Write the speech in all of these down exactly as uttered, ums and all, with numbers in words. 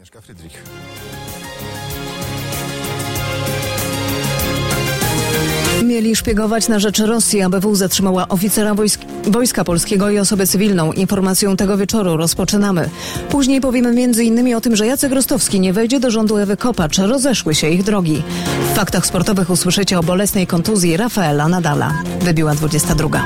Agnieszka Frydrich. Mieli szpiegować na rzecz Rosji. A B W zatrzymała oficera wojsk, Wojska Polskiego i osobę cywilną. Informacją tego wieczoru rozpoczynamy. Później powiemy między innymi o tym, że Jacek Rostowski nie wejdzie do rządu Ewy Kopacz. Rozeszły się ich drogi. W faktach sportowych usłyszycie o bolesnej kontuzji Rafaela Nadala. Wybiła dwudziesta druga.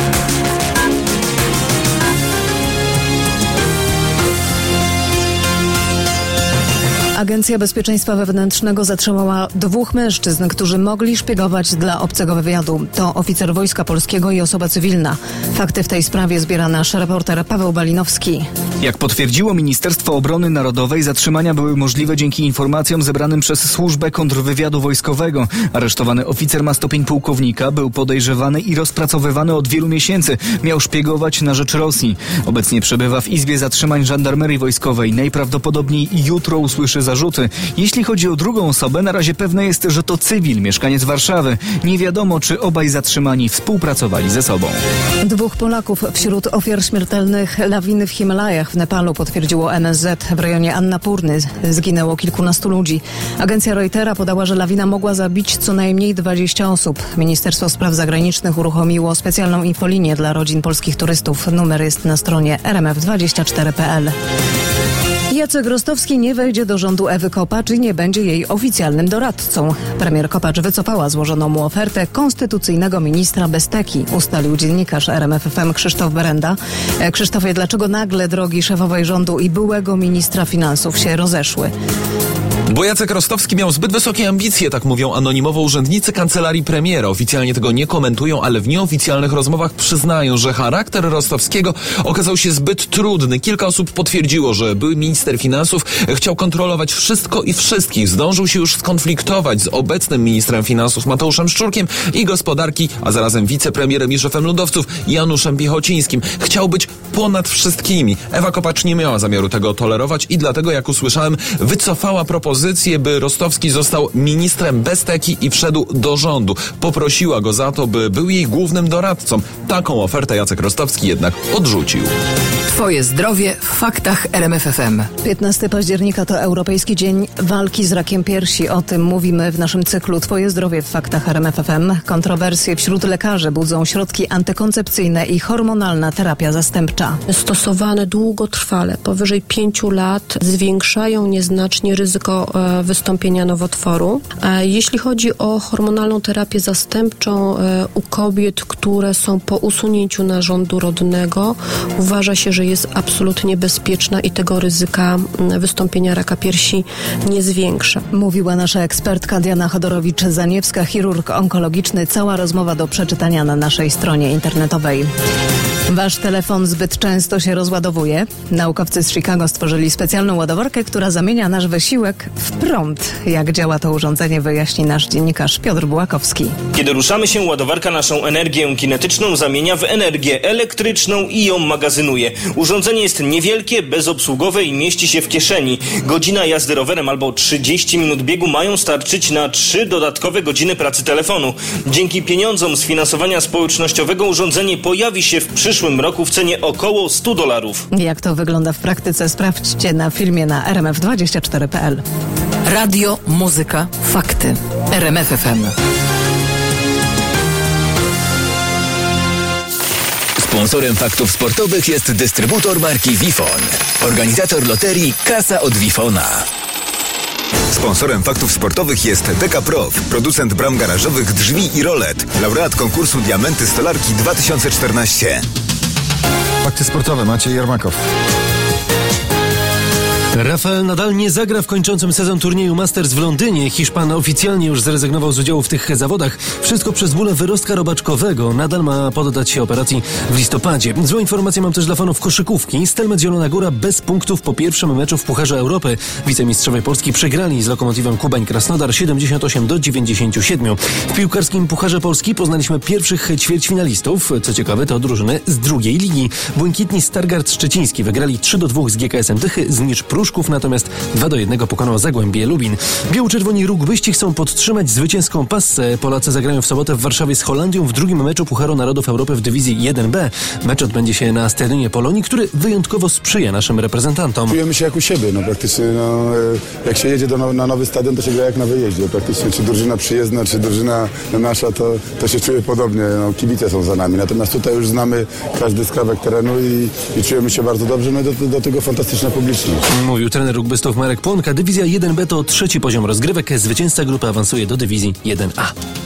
Agencja Bezpieczeństwa Wewnętrznego zatrzymała dwóch mężczyzn, którzy mogli szpiegować dla obcego wywiadu. To oficer Wojska Polskiego i osoba cywilna. Fakty w tej sprawie zbiera nasz reporter Paweł Balinowski. Jak potwierdziło Ministerstwo Obrony Narodowej, zatrzymania były możliwe dzięki informacjom zebranym przez Służbę Kontrwywiadu Wojskowego. Aresztowany oficer ma stopień pułkownika, był podejrzewany i rozpracowywany od wielu miesięcy. Miał szpiegować na rzecz Rosji. Obecnie przebywa w Izbie Zatrzymań Żandarmerii Wojskowej. Najprawdopodobniej jutro usłyszy zarzuty. Jeśli chodzi o drugą osobę, na razie pewne jest, że to cywil, mieszkaniec Warszawy. Nie wiadomo, czy obaj zatrzymani współpracowali ze sobą. Dwóch Polaków wśród ofiar śmiertelnych lawiny w Himalajach w Nepalu, potwierdziło M S Z. W rejonie Annapurny zginęło kilkunastu ludzi. Agencja Reutera podała, że lawina mogła zabić co najmniej dwadzieścia osób. Ministerstwo Spraw Zagranicznych uruchomiło specjalną infolinię dla rodzin polskich turystów. Numer jest na stronie r m f dwadzieścia cztery kropka p l. Jacek Rostowski nie wejdzie do rządu Ewy Kopacz i nie będzie jej oficjalnym doradcą. Premier Kopacz wycofała złożoną mu ofertę konstytucyjnego ministra bez teki, ustalił dziennikarz R M F F M Krzysztof Berenda. Krzysztofie, dlaczego nagle drogi szefowej rządu i byłego ministra finansów się rozeszły? Bo Jacek Rostowski miał zbyt wysokie ambicje, tak mówią anonimowo urzędnicy kancelarii premiera. Oficjalnie tego nie komentują, ale w nieoficjalnych rozmowach przyznają, że charakter Rostowskiego okazał się zbyt trudny. Kilka osób potwierdziło, że były minister finansów chciał kontrolować wszystko i wszystkich. Zdążył się już skonfliktować z obecnym ministrem finansów Mateuszem Szczurkiem i gospodarki, a zarazem wicepremierem i szefem ludowców Januszem Piechocińskim. Chciał być ponad wszystkimi. Ewa Kopacz nie miała zamiaru tego tolerować i dlatego, jak usłyszałem, wycofała propozycję, by Rostowski został ministrem bez teki i wszedł do rządu. Poprosiła go za to, by był jej głównym doradcą. Taką ofertę Jacek Rostowski jednak odrzucił. Twoje zdrowie w faktach R M F F M. piętnastego października to Europejski Dzień Walki z Rakiem Piersi. O tym mówimy w naszym cyklu Twoje zdrowie w faktach R M F F M. Kontrowersje wśród lekarzy budzą środki antykoncepcyjne i hormonalna terapia zastępcza. Stosowane długotrwale, powyżej pięciu lat, zwiększają nieznacznie ryzyko wystąpienia nowotworu. Jeśli chodzi o hormonalną terapię zastępczą u kobiet, które są po usunięciu narządu rodnego, uważa się, że jest absolutnie bezpieczna i tego ryzyka wystąpienia raka piersi nie zwiększa. Mówiła nasza ekspertka Diana Chodorowicz-Zaniewska, chirurg onkologiczny. Cała rozmowa do przeczytania na naszej stronie internetowej. Wasz telefon zbyt często się rozładowuje. Naukowcy z Chicago stworzyli specjalną ładowarkę, która zamienia nasz wysiłek w prąd. Jak działa to urządzenie, wyjaśni nasz dziennikarz Piotr Bułakowski. Kiedy ruszamy się, ładowarka naszą energię kinetyczną zamienia w energię elektryczną i ją magazynuje. Urządzenie jest niewielkie, bezobsługowe i mieści się w kieszeni. Godzina jazdy rowerem albo trzydzieści minut biegu mają starczyć na trzy dodatkowe godziny pracy telefonu. Dzięki pieniądzom z finansowania społecznościowego urządzenie pojawi się w przyszłym roku w cenie około stu dolarów. Jak to wygląda w praktyce, sprawdźcie na filmie na r m f dwadzieścia cztery kropka p l. Radio, muzyka, fakty. R M F F M. Sponsorem faktów sportowych jest dystrybutor marki Wifon. Organizator loterii Kasa od Wifona. Sponsorem faktów sportowych jest Dekaprof, producent bram garażowych, drzwi i rolet. Laureat konkursu Diamenty Stolarki dwa tysiące czternaście. Fakty sportowe, Maciej Jarmakow. Rafael Nadal nie zagra w kończącym sezon turnieju Masters w Londynie. Hiszpan oficjalnie już zrezygnował z udziału w tych zawodach. Wszystko przez bóle wyrostka robaczkowego. Nadal ma poddać się operacji w listopadzie. Złą informację mam też dla fanów koszykówki. Stelmet Zielona Góra bez punktów po pierwszym meczu w Pucharze Europy. Wicemistrzowie Polski przegrali z Lokomotywem Kubań Krasnodar siedemdziesiąt osiem do dziewięćdziesięciu siedmiu. W piłkarskim Pucharze Polski poznaliśmy pierwszych ćwierćfinalistów. Co ciekawe, to drużyny z drugiej ligi. Błękitni Stargard Szczeciński wygrali trzy do dwóch z G K S-em Tychy, z Nicz Prus Pruszków, natomiast dwa do jednego pokonał Zagłębie Lubin. Biało-czerwoni rugbyści chcą podtrzymać zwycięską passę. Polacy zagrają w sobotę w Warszawie z Holandią w drugim meczu Pucharu Narodów Europy w dywizji jeden B. Mecz odbędzie się na stadionie Polonii, który wyjątkowo sprzyja naszym reprezentantom. Czujemy się jak u siebie, no praktycznie no, jak się jedzie do, na nowy stadion, to się gra jak na wyjeździe. Praktycznie czy drużyna przyjezdna, czy drużyna nasza, to, to się czuje podobnie. No, kibice są za nami. Natomiast tutaj już znamy każdy skrawek terenu i, i czujemy się bardzo dobrze. No i do, do tego fantastyczna publiczność. Mówił trener rugbystów Marek Płonka. Dywizja jeden B to trzeci poziom rozgrywek. Zwycięzca grupy awansuje do dywizji jeden A.